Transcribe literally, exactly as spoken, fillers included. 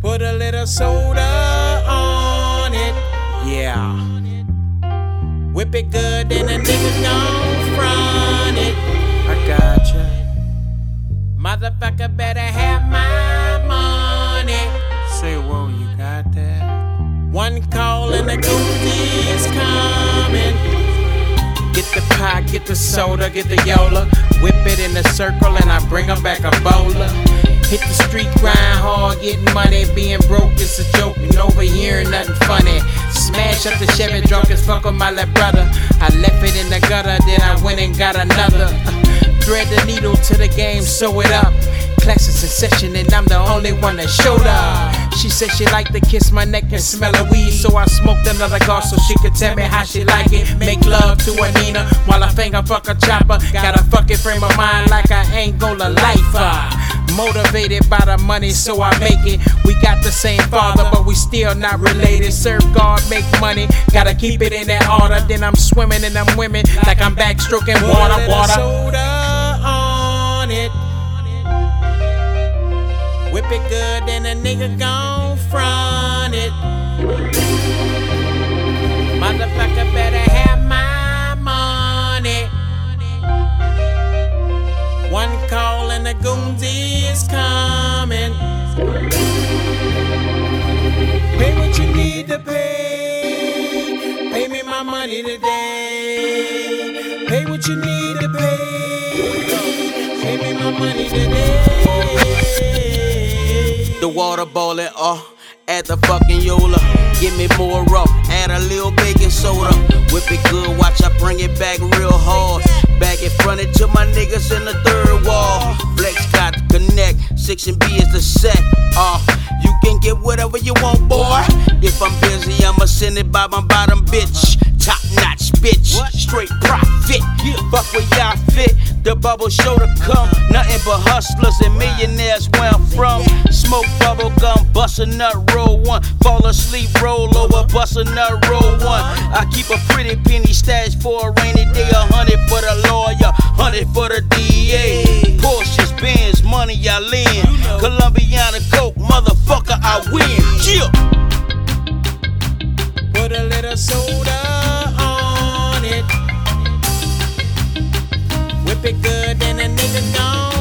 Put a little soda on it, yeah. Whip it good, then a nigga gon' front it. I gotcha. Motherfucker better have my money. Say, whoa, you got that? One call and the goofy is coming. Get the pie, get the soda, get the Yola. Whip it in a circle and I bring 'em back a bowler. Hit the street, grind hard, getting money. Being broke is a joke, and over here nothing funny. Smash up the Chevy, drunk as fuck with my left brother. I left it in the gutter, then I went and got another. Thread the needle to the game, sew it up. Classes in session and I'm the only one that showed up. She said she liked to kiss my neck and smell of weed, so I smoked another cigar so she could tell me how she like it. Make love to a Nina while I finger fuck a chopper. Got a fucking frame of mind like I ain't gonna life her. Motivated by the money, so I make it. We got the same father, but we still not related. Serve God, make money, gotta keep it in that order. Then I'm swimming in them women like I'm backstroking water, water. Soda on it. Whip it good, then a nigga gon' front it. Motherfucker better have my money. One call and the goons is coming. Pay what you need to pay. Pay me my money today. Pay what you need to pay. Pay me my money today. The water boiling, uh, at the fucking Yola. Give me more up, add a little baking soda. Whip it good, watch I bring it back real hard. Back in front it to my niggas in the third wall. Flex got the connect, six and B is the set. Uh, you can get whatever you want, boy. If I'm busy, I'ma send it by my bottom bitch. Top notch bitch, straight profit. Fuck where y'all fit, the bubble show to come. Nothing but hustlers and millionaires where I'm from. Smoke bubble gum, bust a nut, roll one. Fall asleep, roll over, bust a nut, roll one. I keep a pretty penny stash for a rainy day. A hundred for the lawyer, hundred for the D A. Porsches, Benz, money I lend. Colombiana Coke, motherfucker I win. Chill. Put a little soda on it. Whip it good, then a nigga gone.